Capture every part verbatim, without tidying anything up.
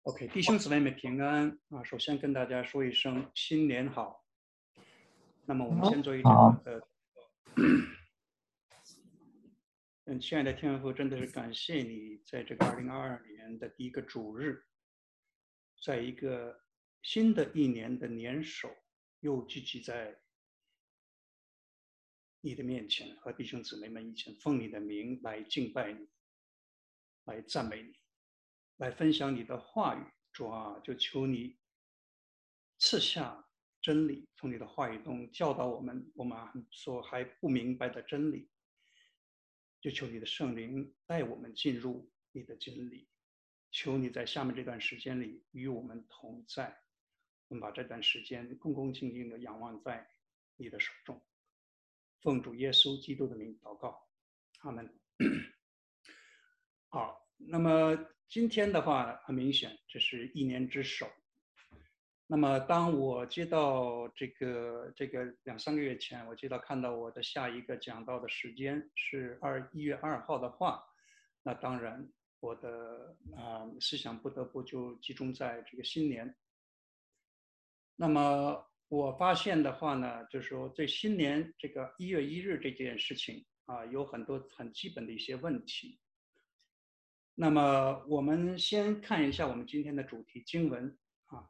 OK，弟兄姊妹们平安啊！首先跟大家说一声新年好。那么我们先做一这个好， 呃，嗯，亲爱的天父，真的是感谢你在这个二零二二年的第一个主日，在一个新的一年的年首，又聚集在你的面前，和弟兄姊妹们一起奉你的名来敬拜你，来赞美你，来分享你的话语。主啊，就求你赐下真理，从你的话语中教导我们，我们所还不明白的真理，就求你的圣灵带我们进入你的真理。求你在下面这段时间里与我们同在，我们把这段时间恭恭敬敬的仰望在你的手中。奉主耶稣基督的名祷告，阿门。好，那么今天的话，很明显这是一年之首。那么当我接到这个这个两三个月前，我接到看到我的下一个讲到的时间是二一月二号的话，那当然我的啊、呃思想不得不就集中在这个新年。那么我发现的话呢，就是说这新年这个一月一日这件事情啊，有很多很基本的一些问题。那么我们先看一下我们今天的主题经文啊。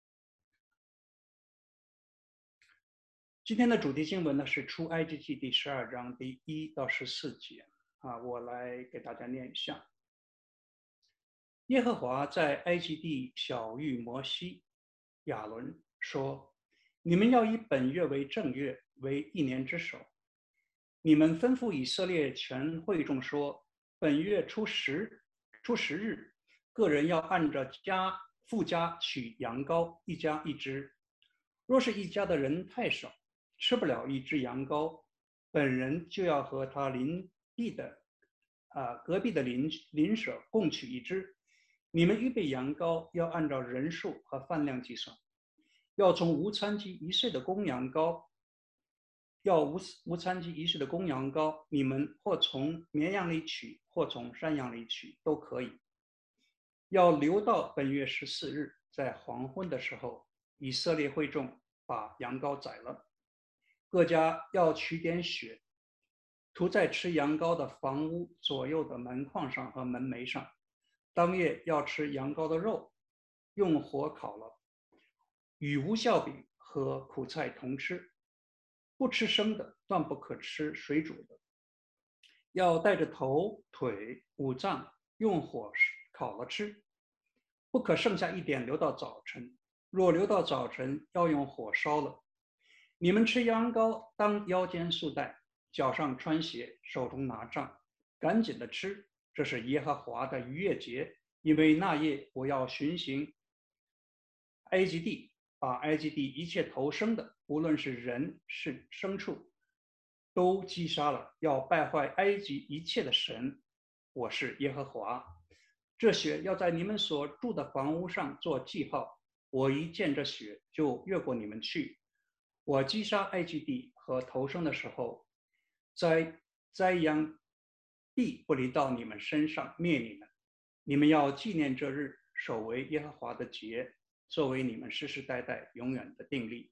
今天的主题经文呢是出埃及记第十二章第一到十四节啊，我来给大家念一下。耶和华在埃及地晓谕摩西、亚伦说：你们要以本月为正月，为一年之首。你们吩咐以色列全会众说：本月初十初十日，个人要按照家附家取羊羔，一家一只。若是一家的人太少，吃不了一只羊羔，本人就要和他邻地的啊、呃、隔壁的邻邻舍共取一只。你们预备羊羔要按照人数和饭量计算，要从无残疾一岁的公羊羔，要无无残疾一岁的公羊羔，你们或从绵羊里取，或从山羊里取，都可以。要留到本月十四日，在黄昏的时候，以色列会众把羊羔宰了。各家要取点血，涂在吃羊羔的房屋左右的门框上和门楣上。当夜要吃羊羔的肉，用火烤了，与无酵饼和苦菜同吃。不吃生的，断不可吃水煮的。要带着头、腿、五脏，用火烤了吃。不可剩下一点留到早晨，若留到早晨，要用火烧了。你们吃羊羔，当腰间束带，脚上穿鞋，手中拿杖，赶紧的吃。这是耶和华的逾越节，因为那夜我要巡行埃及地，把埃及地一切投生的，无论是人是牲畜，都击杀了，要败坏埃及一切的神。我是耶和华。这血要在你们所住的房屋上做记号。我一见这血，就越过你们去。我击杀埃及地和投生的时候，灾灾殃必不临到你们身上，灭你们。你们要纪念这日，守为耶和华的节，作为你们世世代代永远的定例。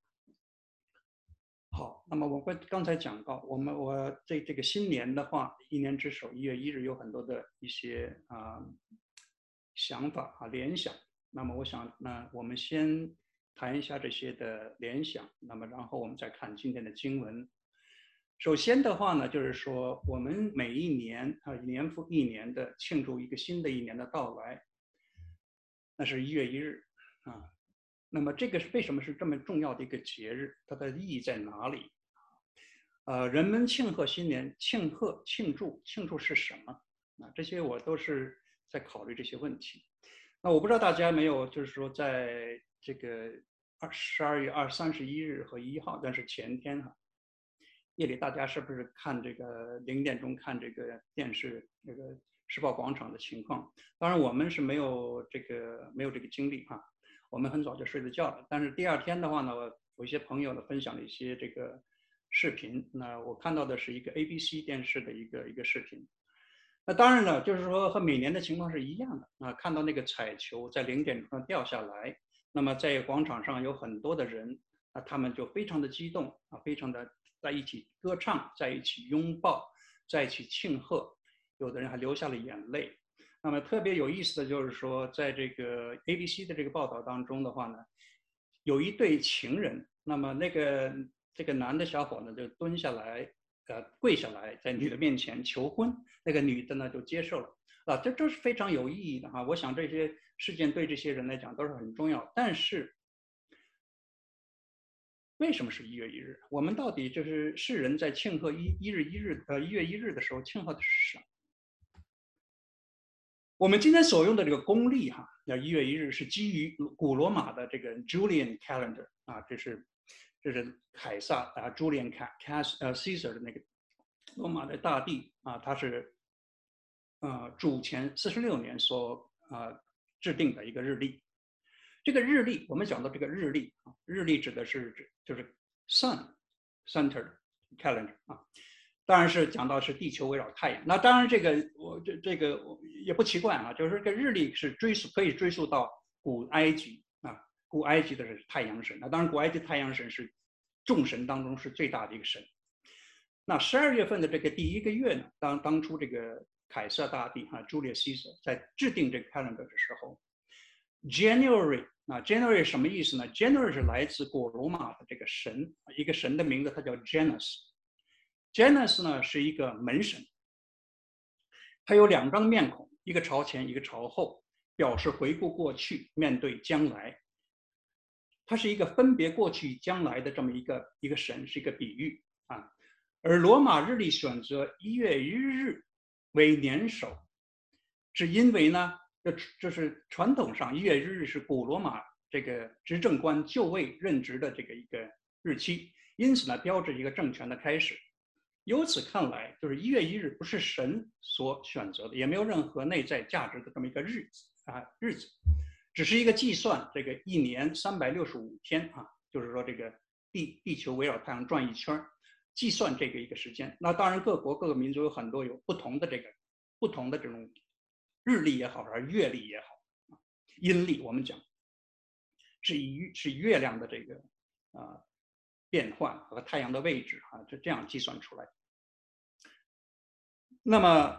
好，那么我刚刚才讲到，我们我这这个新年的话，一年之首，一月一日有很多的一些啊、呃、想法啊联想。那么我想，那我们先谈一下这些的联想，那么然后我们再看今天的经文。首先的话呢，就是说我们每一年啊，年复一年的庆祝一个新的一年的到来，那是一月一日啊。那么这个是为什么是这么重要的一个节日？它的意义在哪里？呃，人们庆贺新年，庆贺、庆祝、庆祝是什么？啊，这些我都是在考虑这些问题。那我不知道大家没有，就是说在这个二十二月二三十一日和一号，但是前天哈、啊，夜里大家是不是看这个零点钟看这个电视，这个世贸广场的情况？当然我们是没有这个没有这个经历哈、啊，我们很早就睡了觉了。但是第二天的话呢，有一些朋友呢分享了一些这个视频，那我看到的是一个 A B C 电视的一个一个视频。 那当然了，就是说和每年的情况是一样的啊。看到那个彩球在零点钟上掉下来，那么在广场上有很多的人啊，他们就非常的激动啊，非常的在一起歌唱，在一起拥抱，在一起庆贺，有的人还流下了眼泪。那么特别有意思的就是说，在这个 A B C 的这个报道当中的话呢，有一对情人，那么那个这个男的小伙呢就蹲下来，呃，跪下来在女的面前求婚，那个女的呢就接受了。啊，这这是非常有意义的哈。我想这些事件对这些人来讲都是很重要。但是为什么是一月一日？我们到底就是世人在庆贺一一日一日呃一月一日的时候庆贺的是什么？我们今天所用的这个公历哈，那一月一日是基于古罗马的这个 Julian calendar 啊，这是这是凯撒啊 Julian Cas 呃 Caesar 的那个罗马的大帝啊，他是呃主前四十六年所呃制定的一个日历。这个日历，我们讲到这个日历啊，日历指的是就是 sun centered calendar 啊，当然是讲到是地球围绕太阳。那当然这个我这这个也不奇怪啊，就是这个日历是追溯可以追溯到古埃及啊，古埃及的是太阳神。那当然古埃及太阳神是众神当中是最大的一个神。那十二月份的这个第一个月呢，当当初这个凯撒大帝哈 Julius Caesar 在制定这个 calendar 的时候，January 啊 January 什么意思呢？January 是来自古罗马的这个神，一个神的名字，它叫 Janus。Janus 呢是一个门神，他有两张面孔，一个朝前，一个朝后，表示回顾过去，面对将来。它是一个分别过去将来的这么一个一个神，是一个比喻啊。而罗马日历选择一月一日为年首，是因为呢，这这是传统上一月一日是古罗马这个执政官就位任职的这个一个日期，因此呢，标志一个政权的开始。由此看来，就是一月一日不是神所选择的，也没有任何内在价值的这么一个日子啊日子，只是一个计算这个一年三百六十五天啊，就是说这个地地球围绕太阳转一圈，计算这个一个时间。那当然，各国各个民族有很多有不同的这个不同的这种日历也好，还是月历也好，阴历我们讲是以是月亮的这个啊、呃、变换和太阳的位置啊，就这样计算出来。那么，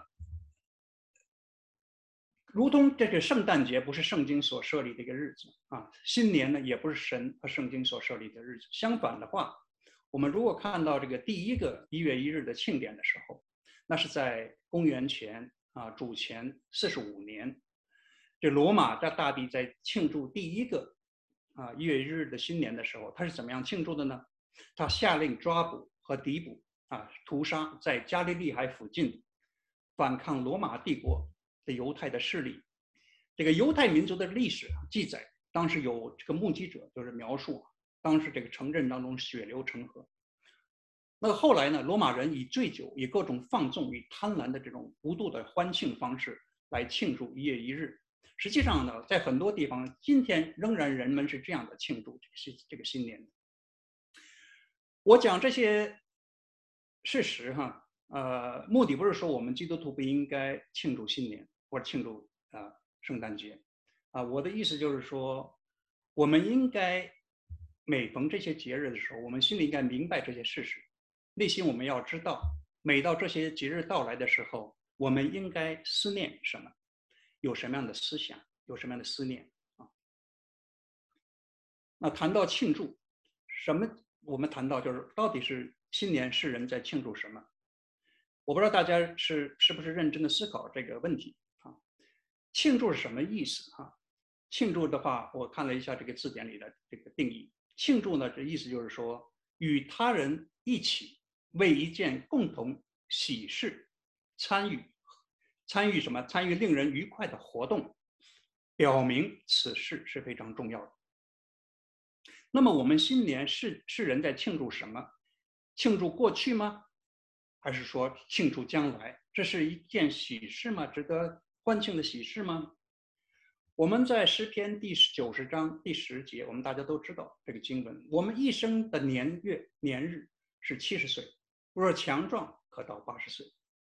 如同这个圣诞节不是圣经所设立的一个日子啊，新年呢也不是神和圣经所设立的日子。相反的话，我们如果看到这个第一个一月一日的庆典的时候，那是在公元前啊主前四十五年，这罗马的大帝在庆祝第一个啊一月一日的新年的时候，他是怎么样庆祝的呢？他下令抓捕和逮捕啊屠杀在加利利海附近反抗罗马帝国的犹太的势力。这个犹太民族的历史记载，当时有这个目击者就是描述，当时这个城镇当中血流成河。那后来呢，罗马人以醉酒、以各种放纵、以贪婪的这种无度的欢庆方式来庆祝一月一日。实际上呢，在很多地方，今天仍然人们是这样的庆祝这个这个新年的。我讲这些事实哈，呃，目的不是说我们基督徒不应该庆祝新年或者庆祝啊、呃、圣诞节，啊、呃，我的意思就是说，我们应该每逢这些节日的时候，我们心里应该明白这些事实，内心我们要知道，每到这些节日到来的时候，我们应该思念什么，有什么样的思想，有什么样的思念啊。那谈到庆祝，什么？我们谈到就是到底是新年世人在庆祝什么？我不知道大家是是不是认真的思考这个问题啊？庆祝是什么意思啊？庆祝的话，我看了一下这个字典里的这个定义，庆祝呢，这意思就是说与他人一起为一件共同喜事参与，参与什么？参与令人愉快的活动，表明此事是非常重要的。那么我们新年是是人在庆祝什么？庆祝过去吗？还是说庆祝将来？这是一件喜事吗？值得欢庆的喜事吗？我们在诗篇第九十章第十节，我们大家都知道这个经文：我们一生的年月年日是七十岁，若强壮可到八十岁。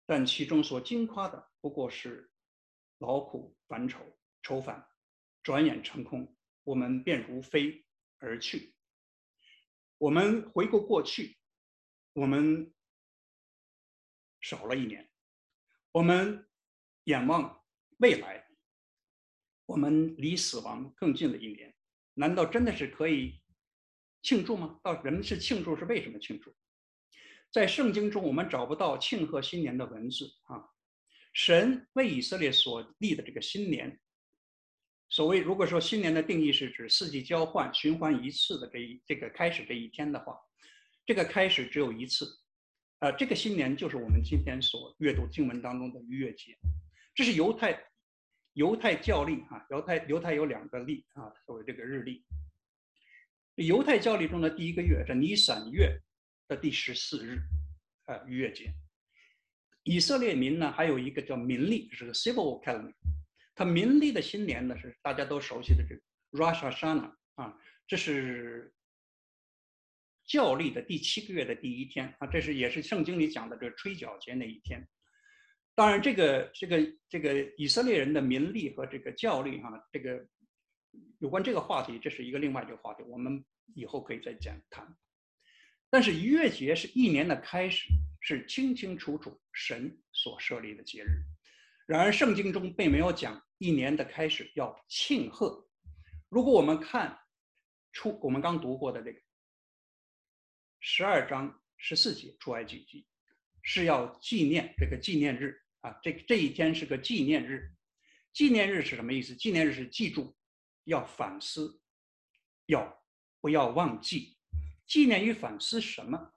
但其中所经夸的不过是劳苦烦愁，愁烦，转眼成空，我们便如飞而去。我们回顾过去，我们少了一年；我们眼望未来，我们离死亡更近了一年。难道真的是可以庆祝吗？到人们是庆祝，是为什么庆祝？在圣经中，我们找不到庆贺新年的文字啊。神为以色列所立的这个新年，所谓如果说新年的定义是指四季交换、循环一次的这一这个开始这一天的话，这个开始只有一次，呃，这个新年就是我们今天所阅读经文当中的逾越节，这是犹太犹太教历啊，犹太犹太有两个历啊，所谓这个日历。犹太教历中的第一个月，这尼散月的第十四日，呃，逾越节。以色列民呢，还有一个叫民历，是个 civil calendar。它民历的新年呢，是大家都熟悉的这个 Rosh Hashanah 啊，这是教历的第七个月的第一天啊，这是也是圣经里讲的这个吹角节那一天。当然，这个这个这个以色列人的民历和这个教历哈、啊，这个有关这个话题，这是一个另外一个话题，我们以后可以再讲谈。但是逾越节是一年的开始，是清清楚楚神所设立的节日。然而，圣经中并没有讲一年的开始要庆贺。如果我们看出我们刚读过的这个十二章十四节出埃及记，是要纪念这个纪念日啊，这这一天是个纪念日。纪念日是什么意思？纪念日是记住，要反思，要不要忘记？纪念与反思什么？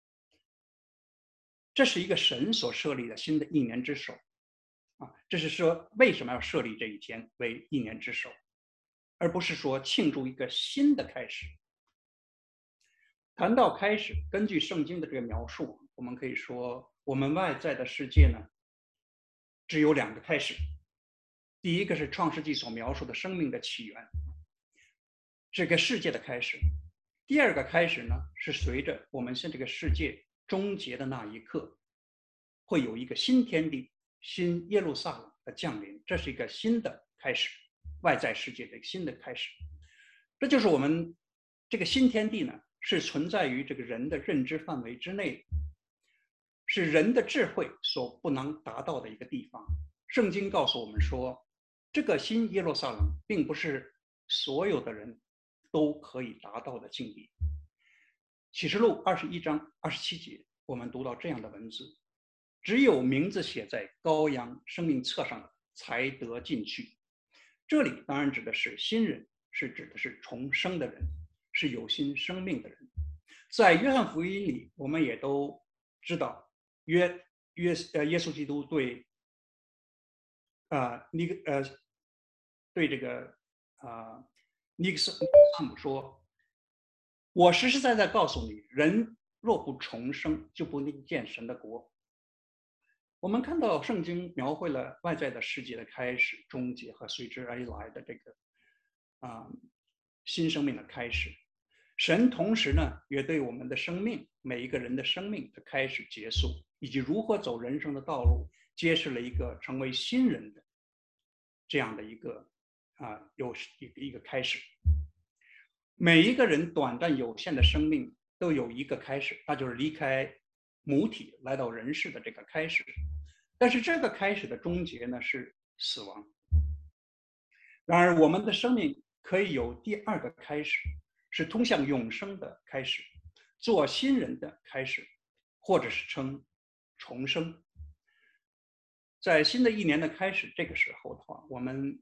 这是一个神所设立的新的一年之首啊！这是说为什么要设立这一天为一年之首，而不是说庆祝一个新的开始。谈到开始，根据圣经的这个描述，我们可以说，我们外在的世界呢，只有两个开始。第一个是创世纪所描述的生命的起源，这个世界的开始；第二个开始呢，是随着我们现这个世界终结的那一刻，会有一个新天地、新耶路撒冷的降临，这是一个新的开始，外在世界的一个新的开始。这就是我们这个新天地呢，是存在于这个人的认知范围之内，是人的智慧所不能达到的一个地方。圣经告诉我们说，这个新耶路撒冷并不是所有的人都可以达到的境地。启示录二十一章二十七节，我们读到这样的文字：只有名字写在羔羊生命册上的，才得进去。这里当然指的是新人，是指的是重生的人，是有新生命的人。在约翰福音里，我们也都知道约约呃耶稣基督对啊、呃、尼个呃对这个啊、呃、尼克斯萨姆说：“我实实在在告诉你，人若不重生，就不能见神的国。”我们看到圣经描绘了外在的世界的开始、终结和随之而来的这个啊、新生命的开始。神同时呢，也对我们的生命，每一个人的生命的开始、结束，以及如何走人生的道路，揭示了一个成为新人的这样的一个啊，有一个一个开始。每一个人短暂有限的生命都有一个开始，那就是离开母体来到人世的这个开始。但是这个开始的终结呢是死亡。然而，我们的生命可以有第二个开始，是通向永生的开始，做新人的开始，或者是称重生。在新的一年的开始，这个时候的话，我们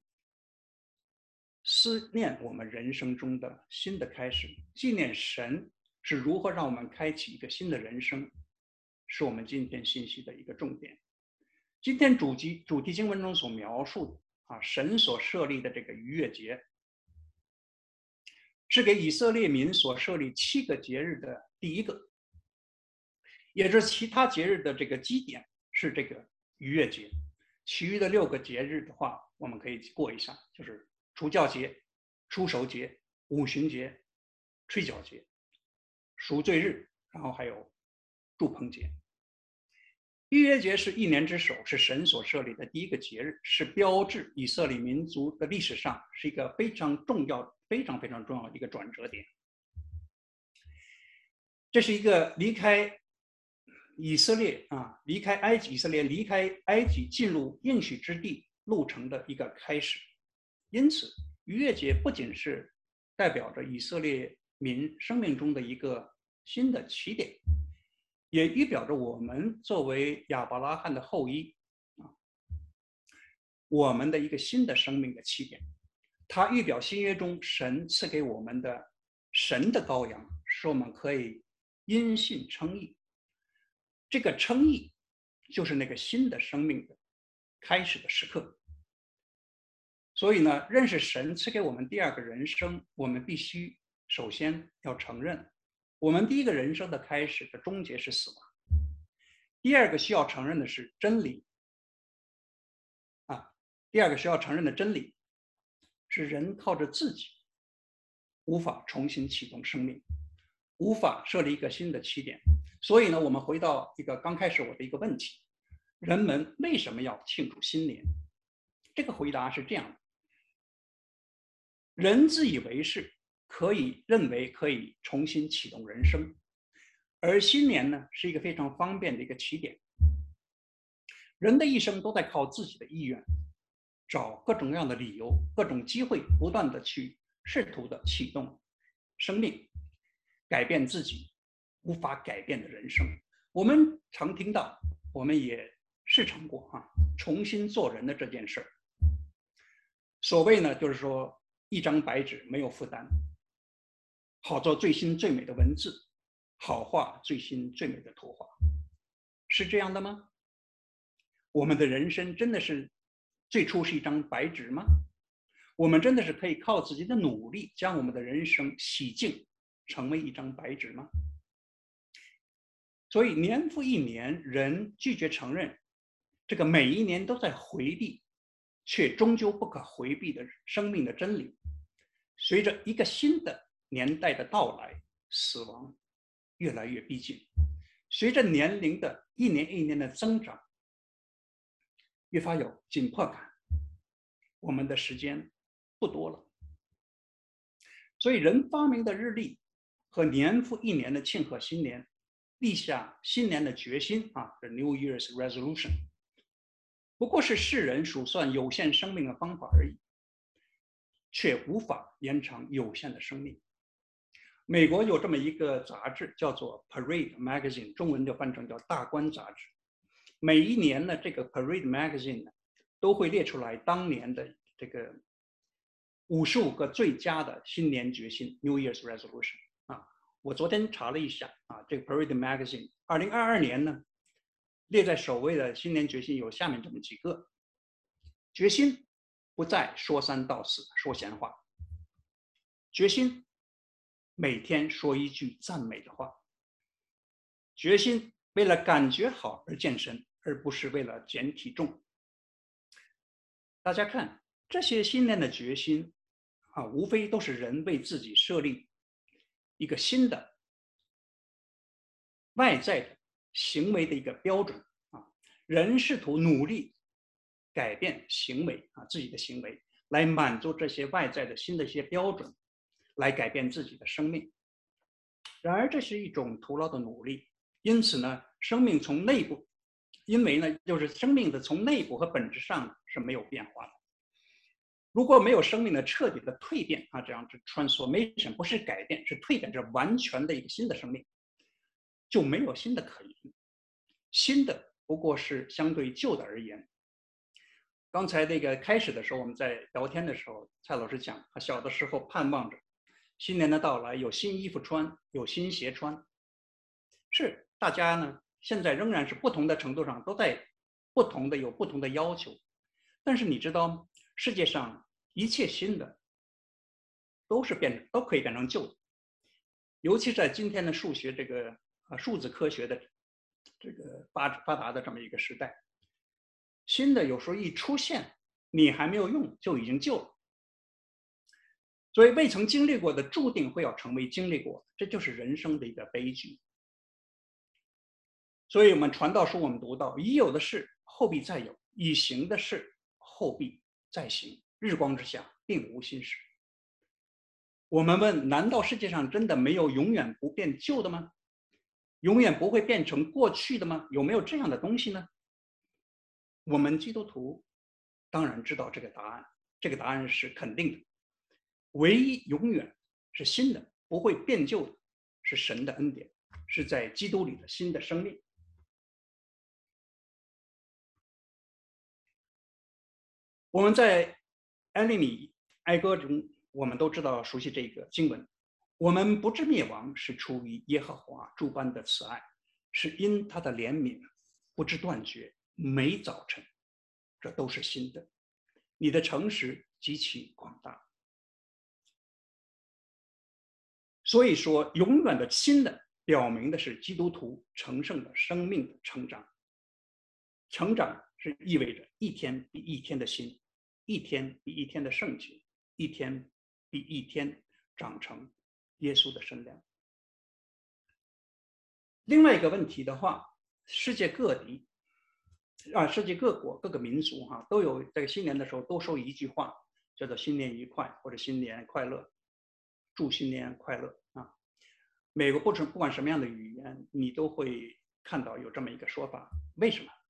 思念我们人生中的新的开始，纪念神是如何让我们开启一个新的人生，是我们今天信息的一个重点。今天主题主题经文中所描述的啊，神所设立的这个逾越节，是给以色列民所设立七个节日的第一个，也就是其他节日的这个基点是这个逾越节，其余的六个节日的话，我们可以过一下，就是除酵节、初熟节、五旬节、吹角节、赎罪日，然后还有祝棚节。 逾越节是一年之首，是神所设立的第一个节日，是标志以色列民族的历史上是一个非常重要、非常非常重要的一个转折点。这是一个离开以色列啊，离开埃及，以色列离开埃及进入应许之地路程的一个开始。因此，逾越节不仅是代表着以色列民生命中的一个新的起点，也预表着我们作为亚伯拉罕的后裔啊，我们的一个新的生命的起点。它预表新约中神赐给我们的神的羔羊，使我们可以因信称义。这个称义就是那个新的生命的开始的时刻。所以呢，认识神赐给我们第二个人生，我们必须首先要承认，我们第一个人生的开始的终结是死亡。第二个需要承认的是真理啊，第二个需要承认的真理是人靠着自己无法重新启动生命，无法设立一个新的起点。所以呢，我们回到一个刚开始我的一个问题：人们为什么要庆祝新年？这个回答是这样的：人自以为是，可以认为可以重新启动人生，而新年呢是一个非常方便的一个起点。人的一生都在靠自己的意愿，找各种各样的理由、各种机会，不断的去试图的启动生命，改变自己无法改变的人生。我们常听到，我们也试尝过啊，重新做人的这件事儿。所谓呢，就是说一张白纸没有负担，好做最新最美的文字，好画最新最美的图画，是这样的吗？我们的人生真的是最初是一张白纸吗？我们真的是可以靠自己的努力将我们的人生洗净，成为一张白纸吗？所以年复一年，人拒绝承认这个每一年都在回避，却终究不可回避的生命的真理。随着一个新的年代的到来，死亡越来越逼近。随着年龄的一年一年的增长，越发有紧迫感，我们的时间不多了。所以人发明的日历和年复一年的庆贺新年，立下新年的决心啊，这 New Year's Resolution， 不过是世人数算有限生命的方法而已，却无法延长有限的生命。美国有这么一个杂志叫做 Parade Magazine， 中文就翻成叫大观杂志。每一年呢，这个 Parade Magazine 呢都会列出来当年的这个五十五个最佳的新年决心 New Year's Resolution 啊。我昨天查了一下啊，这个 Parade Magazine 二零二二年呢列在首位的新年决心有下面这么几个：决心不再说三道四说闲话，决心每天说一句赞美的话，决心为了感觉好而健身，而不是为了减体重。大家看这些新年的决心啊，无非都是人为自己设立一个新的外在的行为的一个标准啊。人试图努力改变行为啊，自己的行为来满足这些外在的新的一些标准，来改变自己的生命。然而，这是一种徒劳的努力。因此呢，生命从内部，因为呢，就是生命的从内部和本质上是没有变化的。如果没有生命的彻底的蜕变啊，这样子 transformation 不是改变，是蜕变，是完全的一个新的生命，就没有新的可言。新的不过是相对旧的而言。刚才那个开始的时候，我们在聊天的时候，蔡老师讲，他小的时候盼望着新年的到来，有新衣服穿，有新鞋穿。是大家呢，现在仍然是不同的程度上都在不同的有不同的要求，但是你知道吗？世界上一切新的都是变都可以变成旧的，尤其在今天的数学这个呃数字科学的这个发发达的这么一个时代，新的有时候一出现，你还没有用就已经旧了。所以未曾经历过的注定会要成为经历过的，这就是人生的一个悲剧。 所以我们传道书我们读到，已有的事后必再有，已行的事后必再行，日光之下并无新事。我们问，难道世界上真的没有永远不变旧的吗？永远不会变成过去的吗？有没有这样的东西呢？我们基督徒当然知道这个答案，这个答案是肯定的。唯一永远是新的，不会变旧的，是神的恩典，是在基督里的新的生命。我们在埃利米哀歌中，我们都知道熟悉这个经文：我们不致灭亡，是出于耶和华诸般的慈爱，是因他的怜悯不知断绝，每早晨，这都是新的。你的诚实极其广大。所以说，永远的新的，表明的是基督徒成圣的生命的成长。成长是意味着一天比一天的新，一天比一天的圣洁，一天比一天长成耶稣的身量。另外一个问题的话，世界各地啊，世界各国各个民族哈、啊，都有在新年的时候都说一句话，叫做新年愉快或者新年快乐，祝新年快乐啊。美国不不管什么样的语言，你都会看到有这么一个说法。为什么？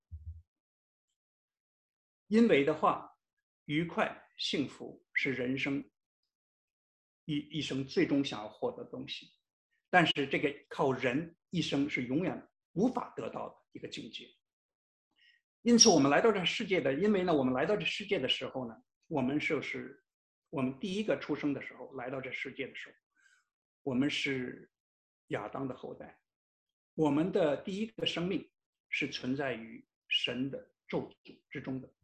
因为的话，愉快幸福是人生一一生最终想要获得的东西，但是这个靠人一生是永远无法得到的一个境界。因此，我们来到这世界的，因为呢，我们来到这世界的时候呢，我们就是我们第一个出生的时候来到这世界的时候，我们是亚当的后代，我们的第一个生命是存在于神的咒诅之中的。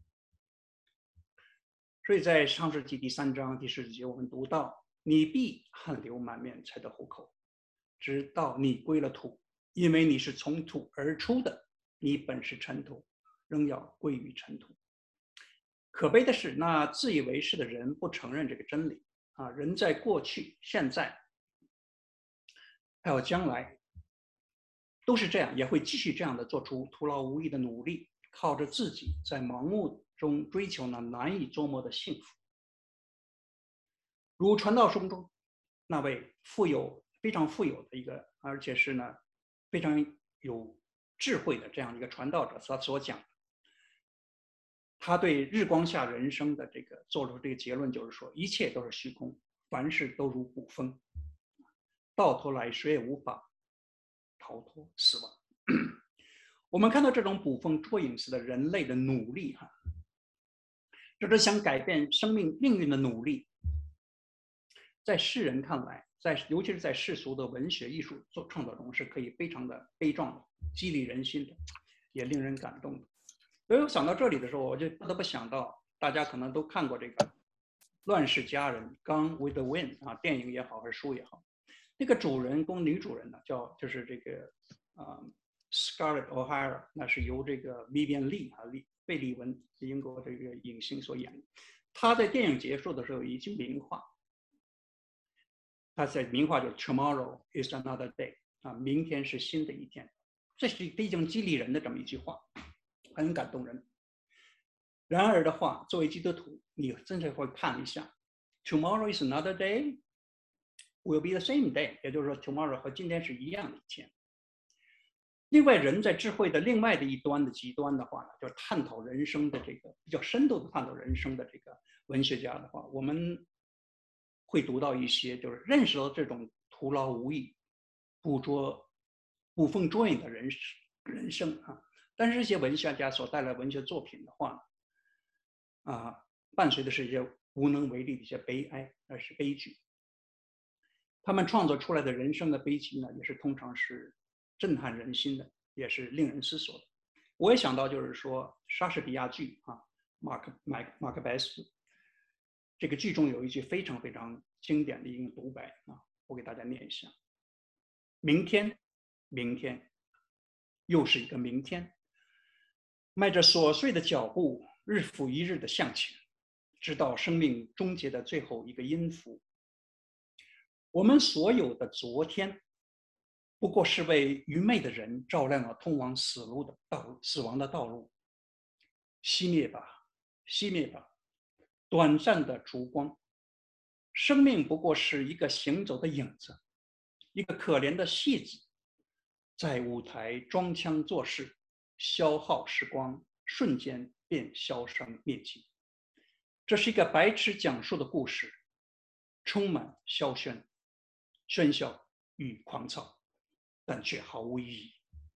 所以在创世纪第三章第十节，我们读到：你必汗流满面才得糊口，直到你归了土，因为你是从土而出的，你本是尘土，仍要归于尘土。可悲的是，那自以为是的人不承认这个真理啊！人在过去、现在还有将来，都是这样，也会继续这样的做出徒劳无益的努力，靠着自己在盲目中追求那难以捉摸的幸福。如传道书中那位富有、非常富有的一个，而且是呢非常有智慧的这样一个传道者，他所讲的，他对日光下人生的这个做出这个结论，就是说一切都是虚空，凡事都如捕风，到头来谁也无法逃脱死亡。我们看到这种捕风捉影式的人类的努力，哈，这是想改变生命命运的努力，在世人看来，在尤其是在世俗的文学艺术做创作中，是可以非常的悲壮的，激励人心的，也令人感动的。所以我想到这里的时候，我就不得不想到，大家可能都看过这个《乱世佳人》（Gone with the Wind） 啊，电影也好，还是书也好，那个主人公女主人呢，叫就是这个啊、呃、Scarlett O'Hara， 那是由这个 Vivian Lee 啊利贝利文英国这个影星所演的。她在电影结束的时候有一句名话，她在名话就 Tomorrow is another day 啊，明天是新的一天，这是非常激励人的这么一句话，很感动人。然而的话，作为基督徒，你真的会看一下 ，Tomorrow is another day will be the same day， 也就是说 ，tomorrow 和今天是一样的一天。另外，人在智慧的另外的一端的极端的话呢，就是探讨人生的这个比较深度的探讨人生的这个文学家的话，我们会读到一些就是认识到这种徒劳无益、捕捉捕风捉影的人人生啊。但是这些文学家所带来文学作品的话呢，啊，伴随的是一些无能为力的一些悲哀，而是悲剧。他们创作出来的人生的悲剧呢，也是通常是震撼人心的，也是令人思索的。我也想到，就是说莎士比亚剧啊，马克马马克白斯这个剧中有一句非常非常经典的一个独白啊，我给大家念一下：明天，明天，又是一个明天，迈着琐碎的脚步，日复一日的向前，直到生命终结的最后一个音符。我们所有的昨天不过是为愚昧的人照亮了通往死路的道路，死亡的道路。熄灭吧，熄灭吧，短暂的烛光。生命不过是一个行走的影子，一个可怜的戏子，在舞台装腔作势，消耗时光，瞬间便销声灭迹。这是一个白痴讲述的故事，充满萧喧、喧嚣与狂躁，但却毫无意义。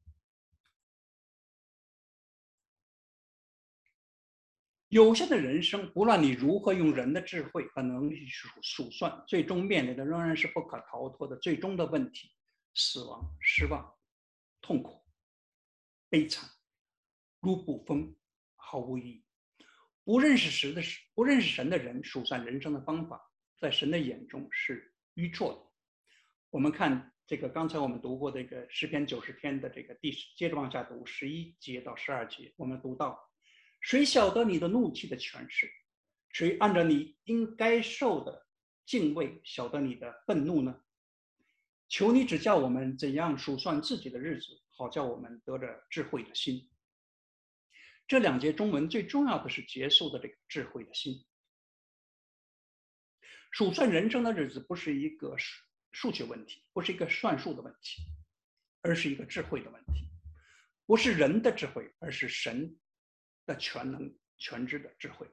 有限的人生，不论你如何用人的智慧和能力去数数算，最终面临的仍然是不可逃脱的最终的问题：死亡、失望、痛苦、悲惨，如捕风，毫无意义。不认识神的不认识神的人数算人生的方法，在神的眼中是愚拙的。我们看这个，刚才我们读过这个诗篇九十篇的这个第十，接着往下读十一节到十二节，我们读到。谁晓得你的怒气的权势？谁按照你应该受的敬畏晓得你的愤怒呢？求你指教我们怎样数算自己的日子，好叫我们得着智慧的心。这两节中文最重要的是结束的这个智慧的心。数算人生的日子不是一个数学问题，不是一个算术的问题，而是一个智慧的问题。不是人的智慧，而是神的全能全知的智慧。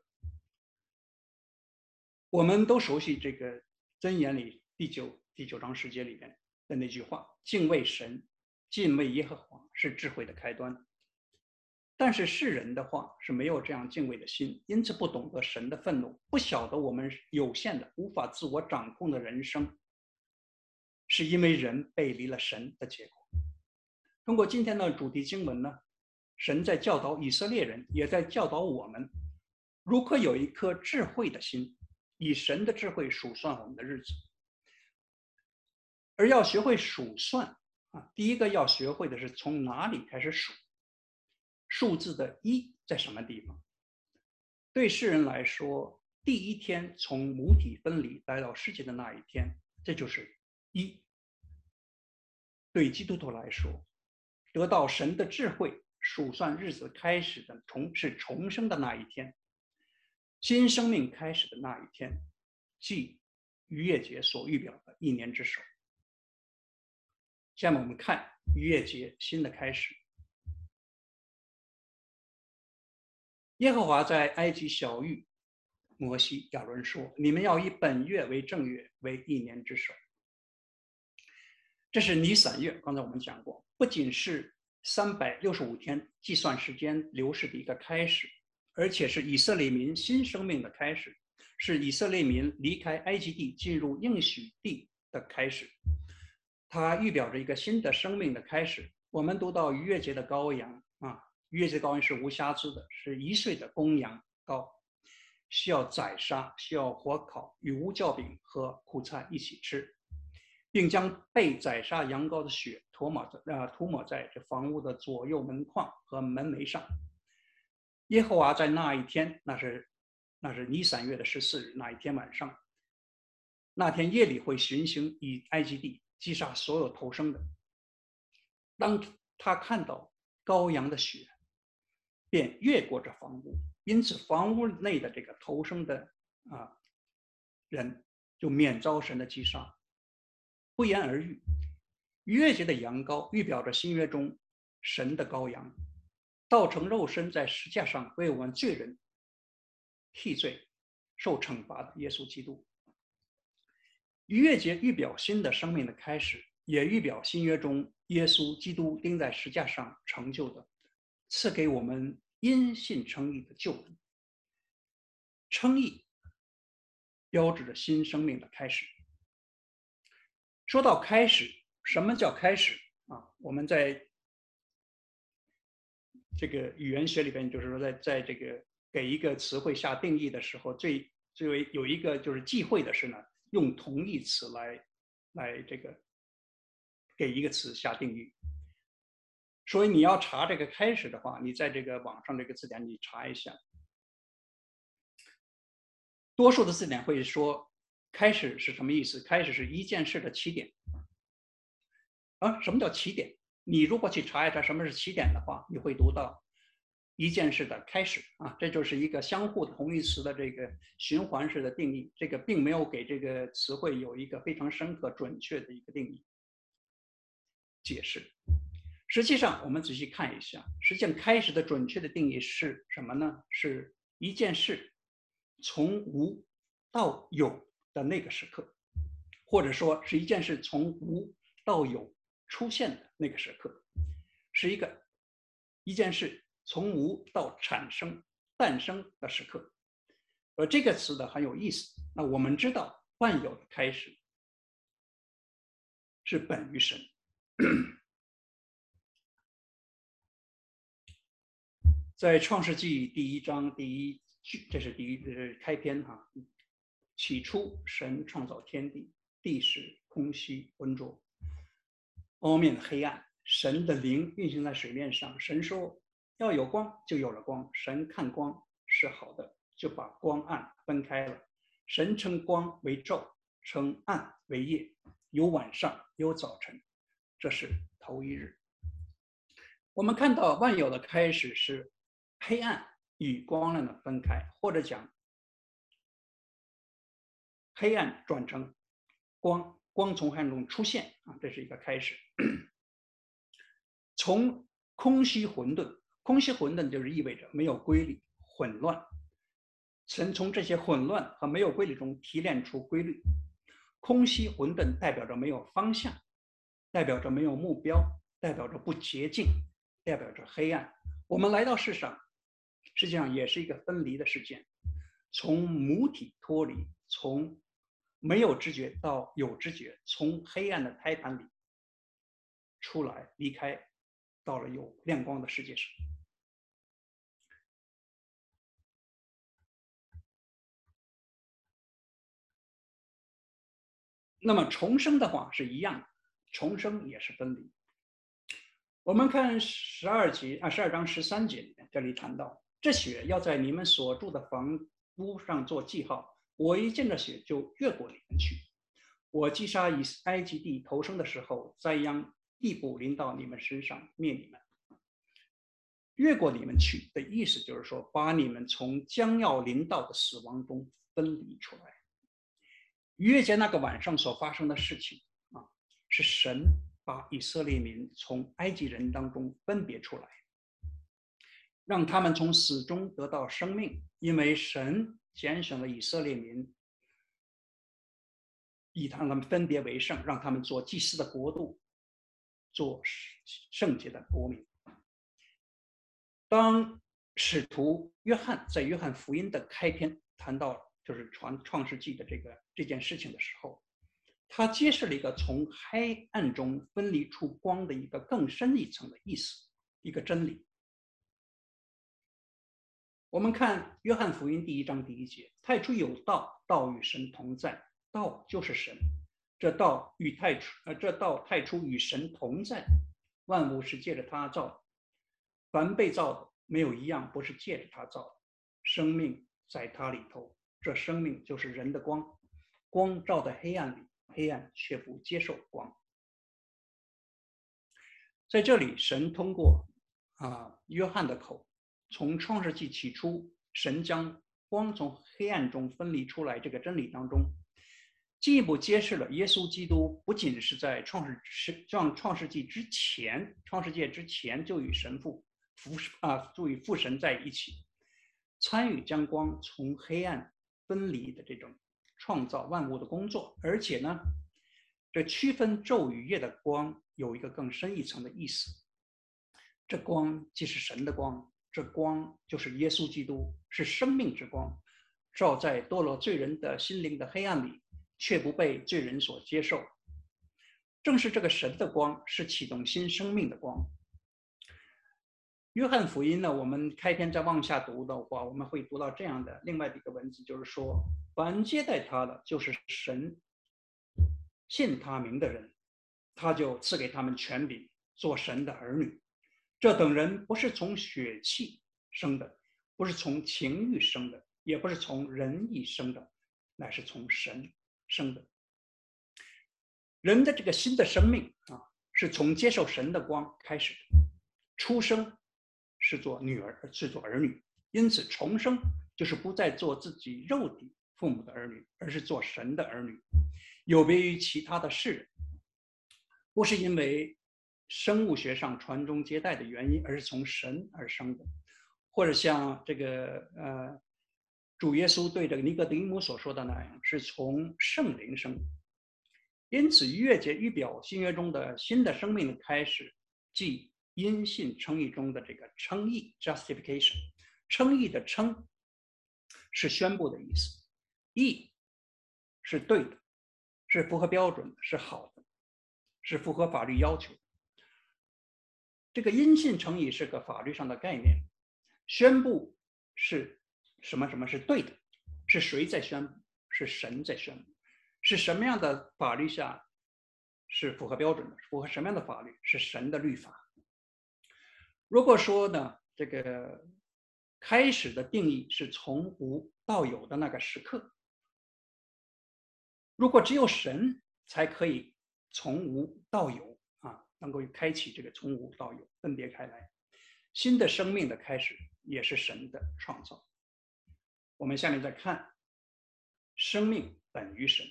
我们都熟悉这个箴言里第九第九章十节里面的那句话：敬畏神，敬畏耶和华是智慧的开端。但是世人的话是没有这样敬畏的心，因此不懂得神的愤怒，不晓得我们有限的无法自我掌控的人生是因为人背离了神的结果。通过今天的主题经文呢，神在教导以色列人，也在教导我们，如何有一颗智慧的心，以神的智慧数算我们的日子。而要学会数算啊，第一个要学会的是从哪里开始数。数字的一在什么地方？对世人来说，第一天从母体分离来到世界的那一天，这就是一。对基督徒来说，得到神的智慧数算日子开始的重是重生的那一天，新生命开始的那一天，即逾越节所预表的一年之首。下面我们看逾越节新的开始。耶和华在埃及晓谕摩西、亚伦说：“你们要以本月为正月，为一年之首。”这是尼散月，刚才我们讲过，不仅是三百六十五天计算时间流逝的一个开始，而且是以色列民新生命的开始，是以色列民离开埃及地进入应许地的开始。它预表着一个新的生命的开始。我们读到逾越节的羔羊啊，逾越节羔羊是无瑕疵的，是一岁的公羊羔，需要宰杀，需要火烤，与无酵饼和苦菜一起吃，并将被宰杀羊羔的血涂抹在呃涂抹在这房屋的左右门框和门楣上。耶和华在那一天，那是那是尼散月的十四日那一天晚上，那天夜里会巡行以埃及地，击杀所有投生的。当他看到羔羊的血，便越过这房屋，因此房屋内的这个投生的啊人就免遭神的击杀。不言而喻，逾越节的羊羔预表着新约中神的羔羊，道成肉身在石架上为我们罪人替罪受惩罚的耶稣基督。逾越节预表新的生命的开始，也预表新约中耶稣基督钉在石架上成就的，赐给我们因信称义的救恩。称义标志着新生命的开始。说到开始，什么叫开始啊？我们在这个语言学里边，就是说在在这个给一个词汇下定义的时候，最最为有一个就是忌讳的是呢，用同义词来来这个给一个词下定义。所以你要查这个开始的话，你在这个网上这个字典你查一下，多数的字典会说开始是什么意思？开始是一件事的起点。 啊，什么叫起点？你如果去查一查什么是起点的话，你会读到一件事的开始啊，这就是一个相互的同义词的这个循环式的定义。这个并没有给这个词汇有一个非常深刻、准确的一个定义解释。实际上，我们仔细看一下，实际上开始的准确的定义是什么呢？是一件事从无到有的那个时刻，或者说是一件事从无到有出现的那个时刻，是一个一件事从无到产生、诞生的时刻。而这个词呢很有意思。那我们知道，万有的开始是本于神。在创世纪第一章第一句，这是第一呃开篇哈。起初，神创造天地，地是空虚浑浊，凹面黑暗。神的灵运行在水面上。神说要有光，就有了光。神看光是好的，就把光暗分开了。神称光为昼，称暗为夜，有晚上，有早晨。这是头一日。我们看到万有的开始是黑暗与光亮的分开，或者讲黑暗转成光，光从黑暗中出现啊，这是一个开始。从空虚混沌，空虚混沌就是意味着没有规律、混乱。神从这些混乱和没有规律中提炼出规律。空虚混沌代表着没有方向，代表着没有目标，代表着不洁净，代表着黑暗。我们来到世上，实际上也是一个分离的事件，从母体脱离，从没有知觉到有知觉，从黑暗的胎盘里出来，离开，到了有亮光的世界上。那么重生的话是一样的，重生也是分离。我们看十二节啊，十二章十三节里面，这里谈到这血要在你们所住的房屋上做记号，我一见着血就越过你们去。我击杀以埃及地投生的时候，灾殃地步临到你们身上，灭你们。越过你们去的意思就是说，把你们从将要临到的死亡中分离出来。逾越节那个晚上所发生的事情啊，是神把以色列民从埃及人当中分别出来，让他们从死中得到生命，因为神拣选了以色列民，以他们分别为圣，让他们做祭司的国度，做圣洁的国民。当使徒约翰在约翰福音的开篇谈到就是传创世纪的这个这件事情的时候，他揭示了一个从黑暗中分离出光的一个更深一层的意思，一个真理。我们看约翰福音第一章第一节，太初有道，道与神同在，道就是神。这道与太初，呃，这道太初与神同在，万物是借着他造的，凡被造的没有一样不是借着他造的。生命在他里头，这生命就是人的光，光照在黑暗里，黑暗却不接受光。在这里，神通过啊约翰的口，从创世纪起初，神将光从黑暗中分离出来这个真理当中，进一步揭示了耶稣基督不仅是在创世创创世纪之前，创世界之前就与神父父啊就与父神在一起，参与将光从黑暗分离的这种创造万物的工作，而且呢，这区分昼与夜的光有一个更深一层的意思。这光既是神的光，这光就是耶稣基督，是生命之光，照在堕落罪人的心灵的黑暗里，却不被罪人所接受。正是这个神的光，是启动新生命的光。约翰福音呢，我们开篇再往下读的话，我们会读到这样的另外的一个文字，就是说，凡接待他的，就是神信他名的人，他就赐给他们权柄，做神的儿女。这等人不是从血气生的，不是从情欲生的，也不是从人意生的，乃是从神生的。人的这个新的生命啊， 是从接受神的光开始的，出生是做女儿，是做儿女，因此重生就是不再做自己肉体父母的儿女，而是做神的儿女，有别于其他的世人，不是因为生物学上传宗接代的原因，而是从神而生的，或者像这个呃主耶稣对这个尼哥底母所说的那样，是从圣灵生的。因此，逾越节预表新约中的新的生命的开始，即因信称义中的这个称义 （justification）。称义的称是宣布的意思，义是对的，是符合标准的，是好的，是符合法律要求的。这个因信称义是个法律上的概念，宣布是什么什么是对的，是谁在宣布？是神在宣布。是什么样的法律下是符合标准的？符合什么样的法律？是神的律法。如果说呢，这个开始的定义是从无到有的那个时刻，如果只有神才可以从无到有啊，能够开启这个从无到有分别开来，新的生命的开始也是神的创造。我们下面再看，生命本于神。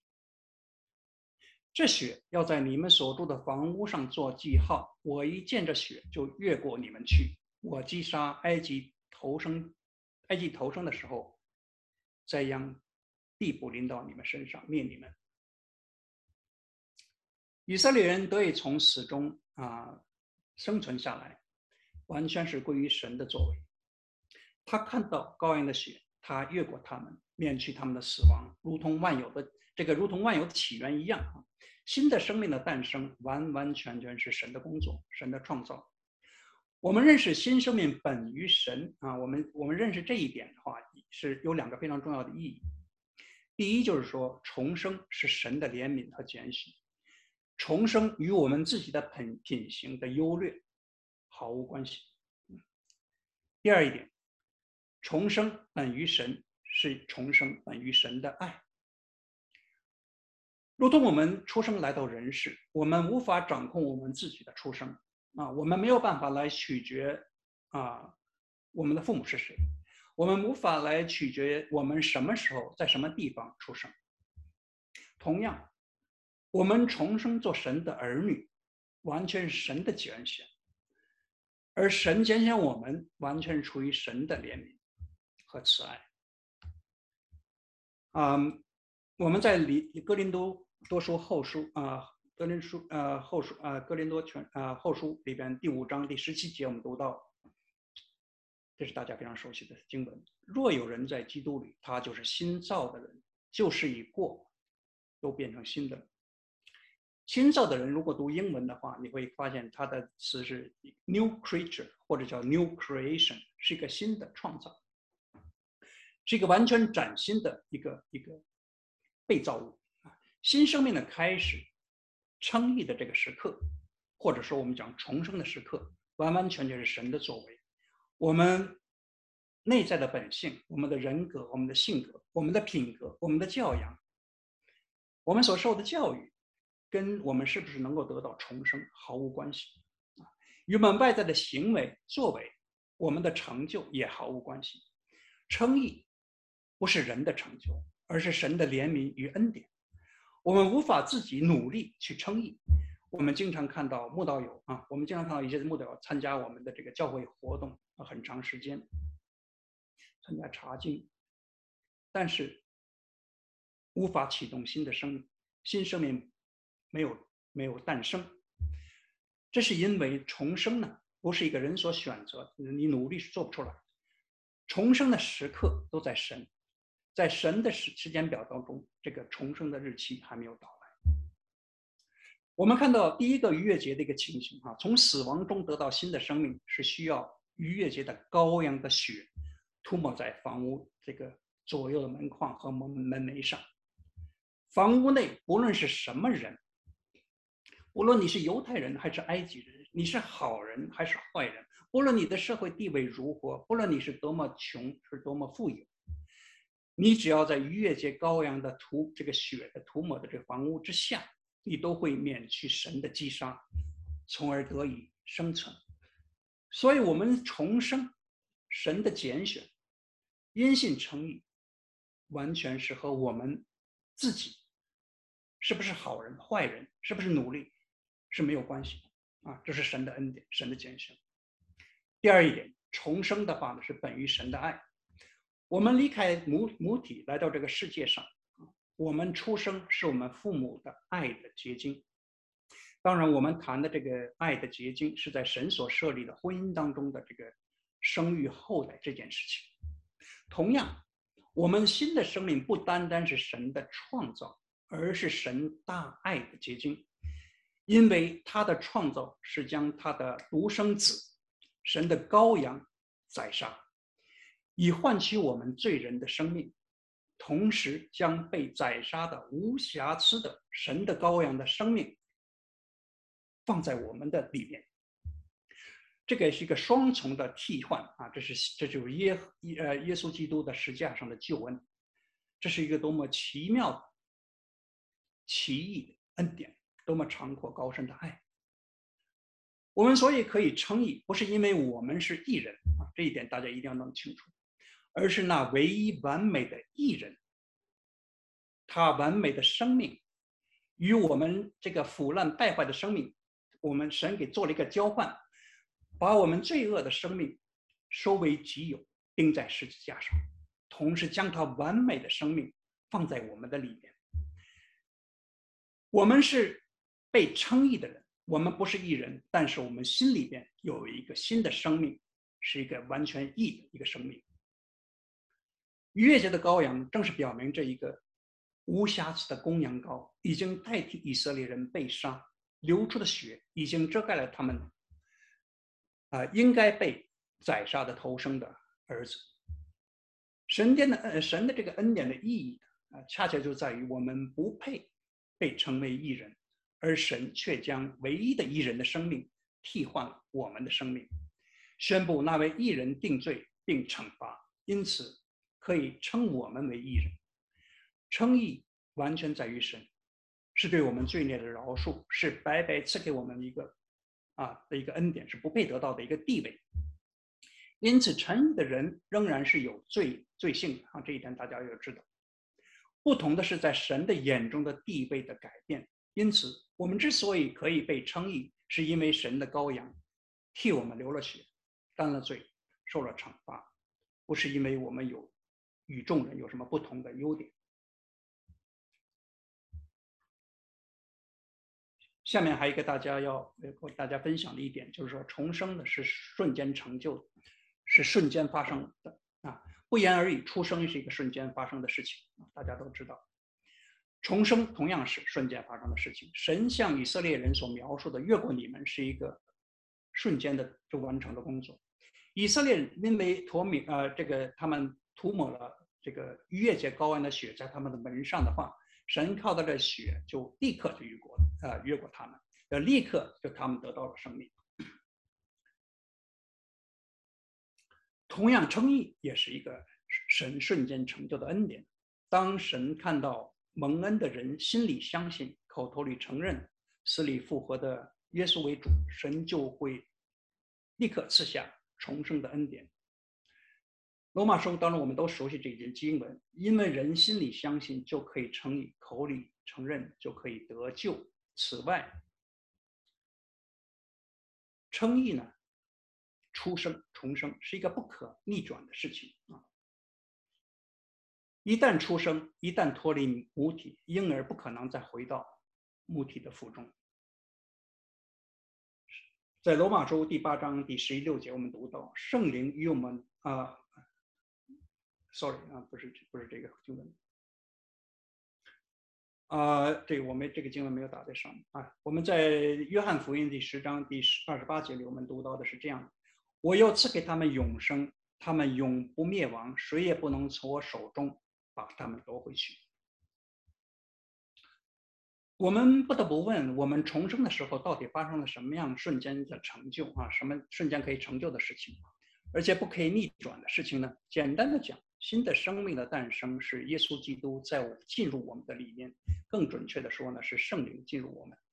这血要在你们所住的房屋上做记号，我一见着血就越过你们去。我击杀埃及投生，埃及投生的时候，再让地步临到你们身上，灭你们。以色列人得以从死中啊生存下来，完全是归于神的作为。他看到羔羊的血，他越过他们，免去他们的死亡，如同万有的这个如同万有的起源一样啊。新的生命的诞生，完完全全是神的工作，神的创造。我们认识新生命本于神啊，我们我们认识这一点的话，是有两个非常重要的意义。第一就是说，重生是神的怜悯和拣选，重生与我们自己的品品行的优劣毫无关系。第二一点，重生本于神，是重生本于神的爱。如同我们出生来到人世，我们无法掌控我们自己的出生啊，我们没有办法来取决啊我们的父母是谁，我们无法来取决我们什么时候在什么地方出生。同样，我们重生做神的儿女，完全是神的拣选，而神拣选我们，完全是出于神的怜悯和慈爱。嗯，我们在里哥林多多书后书啊，哥林书呃后书啊，哥林多全啊后书里边第五章第十七节，我们读到，这是大家非常熟悉的经文。若有人在基督里，他就是新造的人，旧事已过，都变成新的了。新造的人，如果读英文的话，你会发现它的词是 new creature 或者叫 new creation， 是一个新的创造，是一个完全崭新的一个一个被造物。新生命的开始，称义的这个时刻，或者说我们讲重生的时刻，完完全全是神的作为。我们内在的本性，我们的人格，我们的性格，我们的品格，我们的教养，我们所受的教育，跟我们是不是能够得到重生毫无关系。与我们外在的行为作为，我们的成就也毫无关系。称义不是人的成就，而是神的怜悯与恩典。我们无法自己努力去称义。我们经常看到慕道友啊，我们经常看到一些慕道友参加我们的这个教会活动很长时间，参加查经，但是无法启动新的生命，新生命没有没有诞生。这是因为重生呢，不是一个人所选择，你努力是做不出来。重生的时刻都在神，在神的时时间表当中，这个重生的日期还没有到来。我们看到第一个逾越节的一个情形啊，从死亡中得到新的生命，是需要逾越节的羔羊的血涂抹在房屋这个左右的门框和门门楣上。房屋内不论是什么人，无论你是犹太人还是埃及人，你是好人还是坏人，无论你的社会地位如何，不论你是多么穷是多么富有，你只要在逾越节羔羊的涂这个血的涂抹的这个房屋之下， 你都会免去神的击杀，从而得以生存。所以，我们重生，神的拣选，因信称义，完全是和我们自己是不是好人、坏人，是不是努力是没有关系的啊！这是神的恩典，神的拣选。第二一点，重生的话呢，是本于神的爱。我们离开母母体来到这个世界上，我们出生是我们父母的爱的结晶。当然，我们谈的这个爱的结晶，是在神所设立的婚姻当中的这个生育后代这件事情。同样，我们新的生命不单单是神的创造，而是神大爱的结晶，因为他的创造是将他的独生子，神的羔羊宰杀，以换取我们罪人的生命，同时将被宰杀的无瑕疵的神的羔羊的生命放在我们的里面。这个是一个双重的替换啊！这是这就是耶呃耶稣基督的十字架上的救恩，这是一个多么奇妙的、奇异的恩典，多么长阔高深的爱。我们所以可以称义，不是因为我们是义人啊，这一点大家一定要弄清楚，而是那唯一完美的义人，他完美的生命与我们这个腐烂败坏的生命，我们神给做了一个交换。把我们罪恶的生命收为己有，钉在十字架上，同时将他完美的生命放在我们的里面。我们是被称义的人，我们不是义人，但是我们心里边有一个新的生命，是一个完全义的一个生命。逾越节的羔羊正是表明这一个无瑕疵的公羊羔已经代替以色列人被杀，流出的血已经遮盖了他们啊、呃，应该被宰杀的头生的儿子。神殿的呃神的这个恩典的意义啊、呃，恰恰就在于我们不配被称为义人，而神却将唯一的义人的生命替换了我们的生命，宣布那位义人定罪并惩罚，因此可以称我们为义人。称义完全在于神，是对我们罪孽的饶恕，是白白赐给我们一个啊的一个恩典，是不配得到的一个地位。因此，称义的人仍然是有罪罪性的啊，这一点大家要知道。不同的是，在神的眼中的地位的改变。因此，我们之所以可以被称义，是因为神的羔羊替我们流了血，担了罪，受了惩罚，不是因为我们有与众人有什么不同的优点。下面还有一个大家要和大家分享的一点，就是说重生的是瞬间成就的，是瞬间发生的啊！不言而喻，出生是一个瞬间发生的事情啊，大家都知道。重生同样是瞬间发生的事情。神向以色列人所描述的越过你们是一个瞬间的就完成的工作。以色列人因为涂抹呃这个他们涂抹了这个逾越节羔羊的血在他们的门上的话，神靠着这血就立刻就越过呃越过他们，呃立刻就他们得到了生命。同样，称义也是一个神瞬间成就的恩典。当神看到蒙恩的人心里相信，口头里承认，死里复活的耶稣为主，神就会立刻赐下重生的恩典。罗马书当然我们都熟悉这一节经文，因为人心里相信就可以称义，口里承认就可以得救。此外，称义呢，出生重生是一个不可逆转的事情啊！一旦出生，一旦脱离母体，婴儿不可能再回到母体的腹中。在罗马书第八章第十六节，我们读到圣灵与我们啊、呃、，sorry 啊，不是不是这个经文啊、呃，这个我们这个经文没有打在上面啊。我们在约翰福音第十章第二十八节里，我们读到的是这样的：我又赐给他们永生，他们永不灭亡，谁也不能从我手中把他们夺回去。我们不得不问，我们重生的时候到底发生了什么样瞬间的成就啊？什么瞬间可以成就的事情，而且不可以逆转的事情呢？简单的讲， 新的生命的诞生是耶稣基督在我进入我们的里面，更准确的说呢，是圣灵进入我们。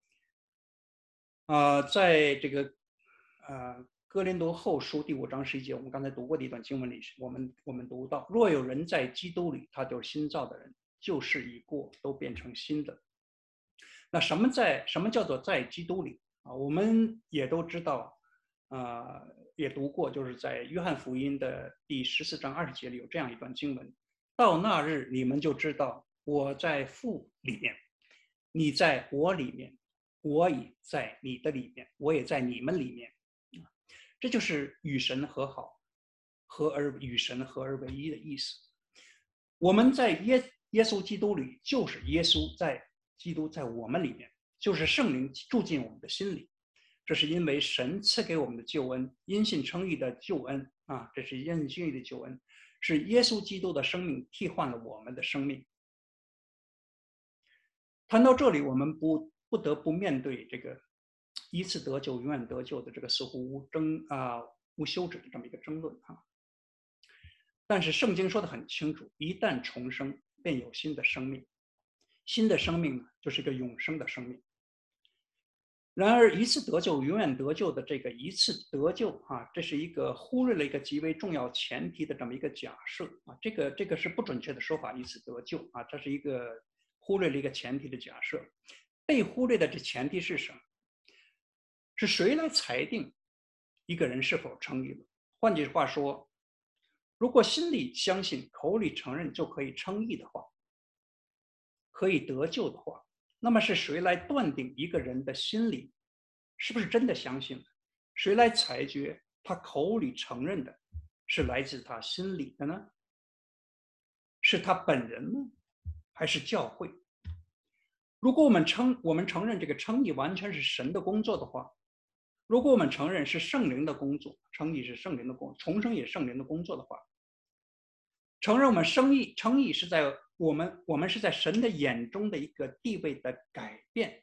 啊、呃在这个呃哥林多后书第五章十一节，我们刚才读过的一段经文里，我们我们读到，若有人在基督里，他就是新造的人，旧事已过，都变成新的。那什么在什么叫做在基督里啊？我们也都知道，啊、也读过，就是在约翰福音的第十四章二十节里有这样一段经文：到那日，你们就知道我在父里面，你在我里面，我也在你的里面，我也在你们里面。这就是与神和好，合而与神合而为一的意思。我们在耶耶稣基督里，就是耶稣在基督在我们里面，就是圣灵住进我们的心里。这是因为神赐给我们的救恩，因信称义的救恩啊，这是因信称义的救恩，是耶稣基督的生命替换了我们的生命。谈到这里，我们不不得不面对这个一次得救永远得救的这个似乎无争啊无休止的这么一个争论啊。但是圣经说的很清楚，一旦重生，便有新的生命，新的生命呢，就是一个永生的生命。然而，一次得救永远得救的这个一次得救啊，这是一个忽略了一个极为重要前提的这么一个假设啊，这个这个是不准确的说法，一次得救啊，这是一个忽略了一个前提的假设。被忽略的这前提是什么？是谁来裁定一个人是否称义了？换句话说，如果心里相信，口里承认就可以称义的话，可以得救的话，那么是谁来断定一个人的心里是不是真的相信的？谁来裁决他口里承认的是来自他心里的呢？是他本人呢，还是教会？如果我们称我们承认这个称义完全是神的工作的话，如果我们承认是圣灵的工作，称义是圣灵的工作，重生也是圣灵的工作的话，承认我们称义称义是在我们我们是在神的眼中的一个地位的改变。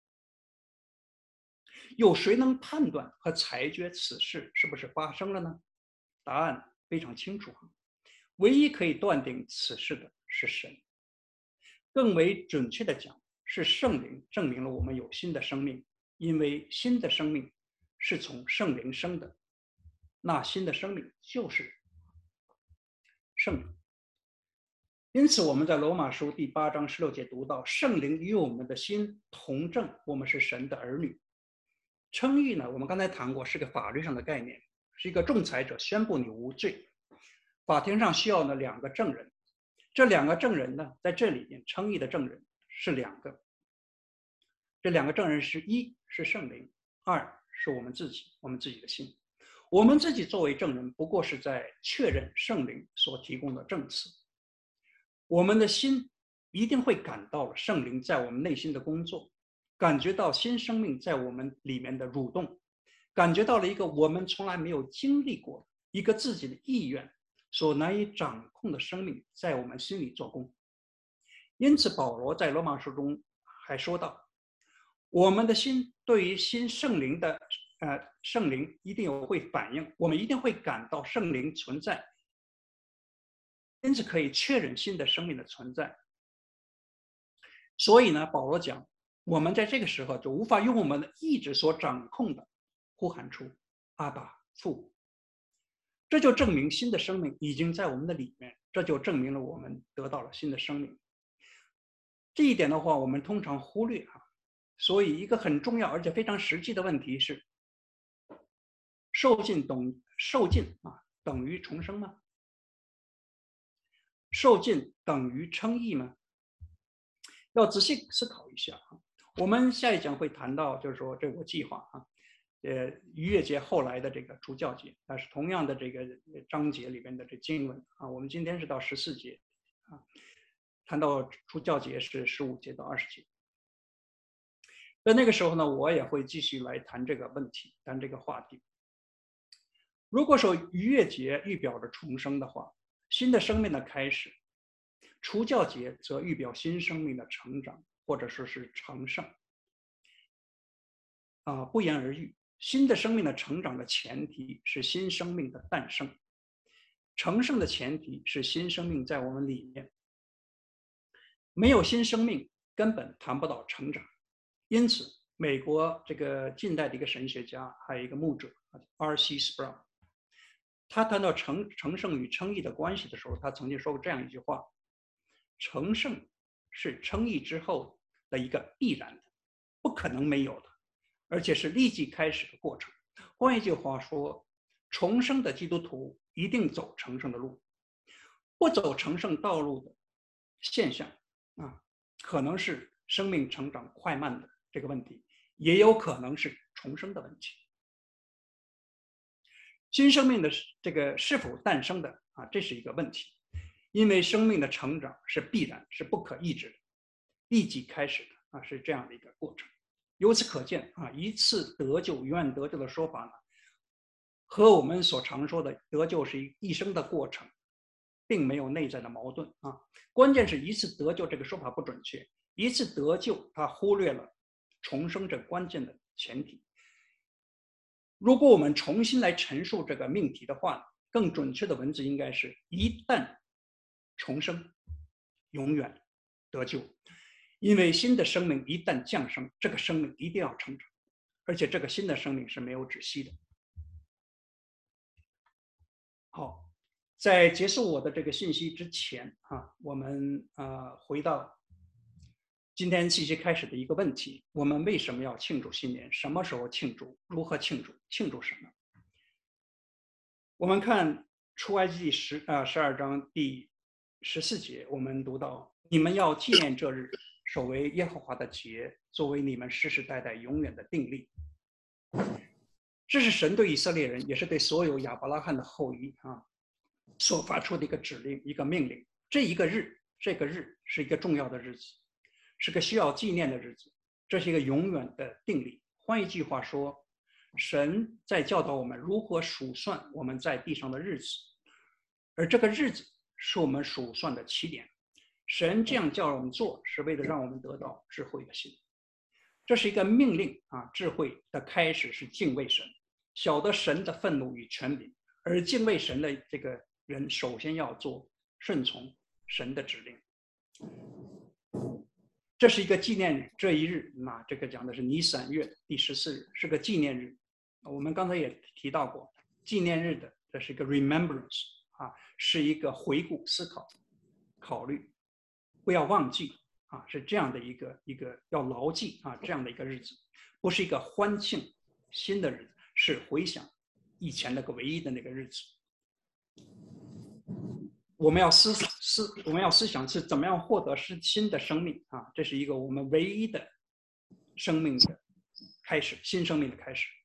有谁能判断和裁决此事是不是发生了呢？答案非常清楚，唯一可以断定此事的是神。更为准确的讲，是圣灵证明了我们有新的生命，因为新的生命是从圣灵生的，那新的生命就是圣灵。因此，我们在罗马书第八章十六节读到，圣灵与我们的心同证，我们是神的儿女。称义呢，我们刚才谈过，是个法律上的概念，是一个仲裁者宣布你无罪。法庭上需要呢两个证人，这两个证人呢，在这里面称义的证人是两个。这两个证人是一是圣灵，二是我们自己，我们自己的心。我们自己作为证人，不过是在确认圣灵所提供的证词。我们的心一定会感到了圣灵在我们内心的工作，感觉到新生命在我们里面的蠕动，感觉到了一个我们从来没有经历过一个自己的意愿所难以掌控的生命在我们心里做工。因此，保罗在罗马书中还说到，我们的心对于新圣灵的呃圣灵一定有会反应，我们一定会感到圣灵存在，因此可以确认新的生命的存在。所以呢，保罗讲，我们在这个时候就无法用我们的意志所掌控的呼喊出阿爸父，这就证明新的生命已经在我们的里面，这就证明了我们得到了新的生命。这一点的话，我们通常忽略哈。所以，一个很重要而且非常实际的问题是：受尽等受尽啊等于重生吗？受尽等于称义吗？要仔细思考一下啊。我们下一讲会谈到，就是说这个计划啊，呃，逾越节后来的这个除酵节，但是同样的这个章节里边的这经文啊，我们今天是到十四节啊，谈到除酵节是十五节到二十节。在那个时候呢，我也会继续来谈这个问题，谈这个话题。如果说逾越节预表着重生的话，新的生命的开始；除酵节则预表新生命的成长，或者说是成圣。啊，不言而喻，新的生命的成长的前提是新生命的诞生。 成圣的前提是新生命在我们里面，没有新生命根本谈不到成长。因此，美国这个近代的一个神学家，还有一个牧者 R C Sproul， 他谈到成成圣与称义的关系的时候，他曾经说过这样一句话：成圣是称义之后的一个必然的，不可能没有的，而且是立即开始的过程。换一句话说，重生的基督徒一定走成圣的路，不走成圣道路的现象啊，可能是生命成长快慢的这个问题，也有可能是重生的问题。新生命的这个是否诞生的啊，这是一个问题，因为生命的成长是必然，是不可抑制的，立即开始的啊，是这样的一个过程。由此可见啊，一次得救、永远得救的说法呢，和我们所常说的得救是一生的过程，并没有内在的矛盾啊。关键是一次得救这个说法不准确，一次得救它忽略了重生这关键的前提。如果我们重新来陈述这个命题的话，更准确的文字应该是：一旦重生，永远得救。因为新的生命一旦降生，这个生命一定要成长，而且这个新的生命是没有止息的。好，在结束我的这个信息之前啊，我们呃回到今天信息开始的一个问题：我们为什么要庆祝新年？什么时候庆祝？如何庆祝？庆祝什么？我们看出埃及记十啊十二章第十四节，我们读到：你们要纪念这日，守为耶和华的节，作为你们世世代代永远的定例。这是神对以色列人，也是对所有亚伯拉罕的后裔啊所发出的一个指令，一个命令。这一个日，这个日是一个重要的日子，是个需要纪念的日子，这是一个永远的定例。换一句话说，神在教导我们如何数算我们在地上的日子，而这个日子是我们数算的起点。神这样叫我们做，是为了让我们得到智慧的心。这是一个命令啊，智慧的开始是敬畏神，晓得神的愤怒与权柄，而敬畏神的这个人，首先要做顺从神的指令。这是一个纪念日，这一日那这个讲的是尼散月第十四日，是个纪念日。我们刚才也提到过，纪念日的这是一个 remembrance 啊，是一个回顾、思考、考虑，不要忘记啊，是这样的一个一个要牢记啊这样的一个日子，不是一个欢庆新的日子，是回想以前那个唯一的那个日子。我们要思思，我们要思想是怎么样获得是新的生命啊，这是一个我们唯一的生命的开始，新生命的开始。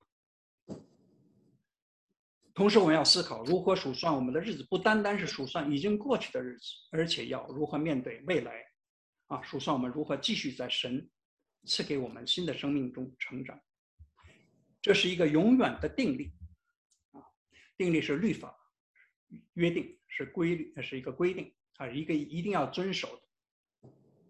同时，我们要思考如何数算我们的日子，不单单是数算已经过去的日子，而且要如何面对未来，啊，数算我们如何继续在神赐给我们新的生命中成长。这是一个永远的定律，啊，定律是律法、约定，是规律，是一个规定啊，一个一定要遵守的。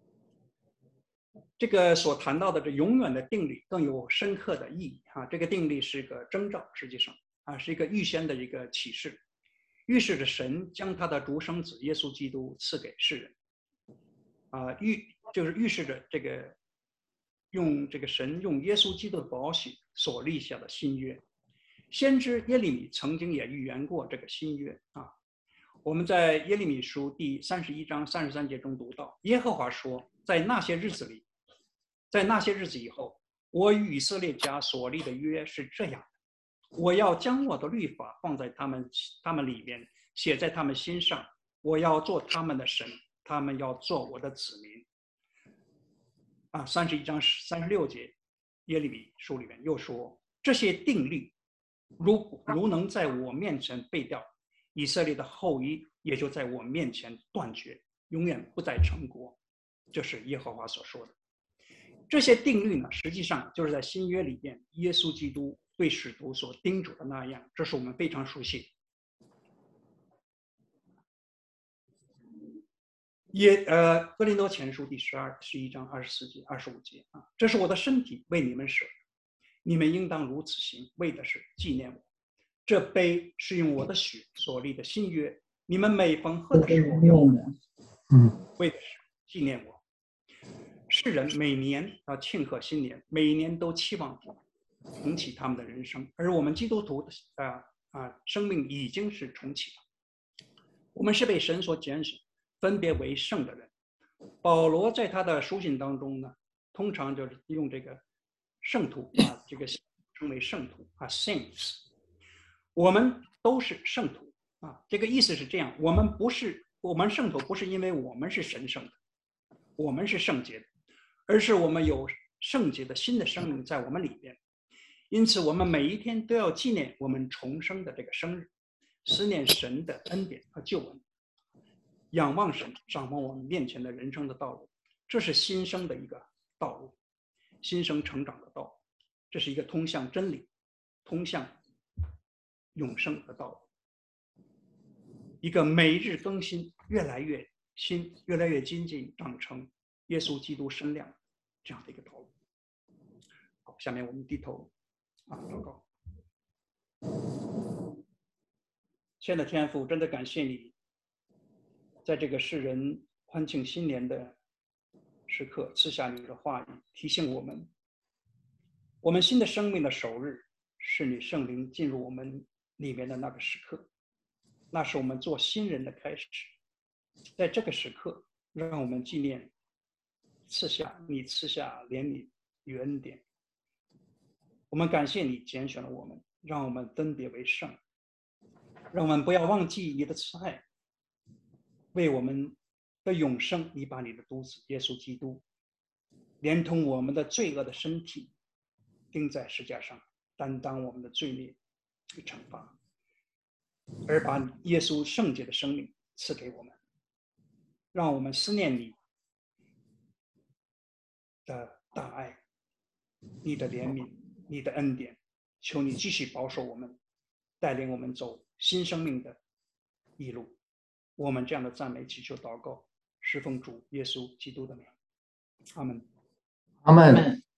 这个所谈到的这永远的定律更有深刻的意义啊，这个定律是一个征兆，实际上。啊，是一个预先的一个启示，预示着神将他的独生子耶稣基督赐给世人。啊，预就是预示着这个用这个神用耶稣基督的宝血所立下的新约。先知耶利米曾经也预言过这个新约啊。我们在耶利米书第三十一章三十三节中读到，耶和华说，在那些日子里，在那些日子以后，我与以色列家所立的约是这样。我要将我的律法放在他们他们里面，写在他们心上。我要做他们的神，他们要做我的子民。啊，三十一章三十六节，耶利米书里面又说，这些定律，如如能在我面前废掉，以色列的后裔也就在我面前断绝，永远不再成国。这是耶和华所说的。这些定律呢，实际上就是在新约里边，耶稣基督对使徒所叮嘱的那样，这是我们非常熟悉。也呃，哥林多前书第十二十一章二十四节、二十五节啊，这是我的身体为你们舍，你们应当如此行，为的是纪念我。这杯是用我的血所立的新约， 你们每逢喝的时候要嗯， 为的是纪念我。世人每年要庆贺新年，每年都期望重启他们的人生，而我们基督徒的啊啊生命已经是重启了。我们是被神所拣选、分别为圣的人。保罗在他的书信当中呢，通常就是用这个圣徒啊，这个称为圣徒啊 ，saints。我们都是圣徒啊，这个意思是这样：我们不是我们圣徒，不是因为我们是神圣的，我们是圣洁的，而是我们有圣洁的新的生命在我们里边。因此，我们每一天都要纪念我们重生的这个生日，思念神的恩典和救恩，仰望神，掌握我们面前的人生的道路。这是新生的一个道路，新生成长的道路，这是一个通向真理、通向永生的道路，一个每日更新、越来越新、越来越精进、长成耶稣基督身量这样的一个道路。好，下面我们低头啊祷告。亲爱的天父，真的感谢你，在这个世人欢庆新年的时刻，赐下你的话语，提醒我们，我们新的生命的首日是你圣灵进入我们里面的那个时刻，那是我们做新人的开始。在这个时刻，让我们纪念赐下你赐下怜悯与恩典。我们感谢你拣选了我们，让我们分别为圣，让我们不要忘记你的慈爱，为我们的永生，你把你的独子耶稣基督，连同我们的罪恶的身体，钉在石架上，担当我们的罪孽与惩罚，而把耶稣圣洁的生命赐给我们，让我们思念你的大爱，你的怜悯，你的恩典，求你继续保守我们，带领我们走新生命的一路。我们这样的赞美祈求祷告，是奉主耶稣基督的名，阿门。 阿门。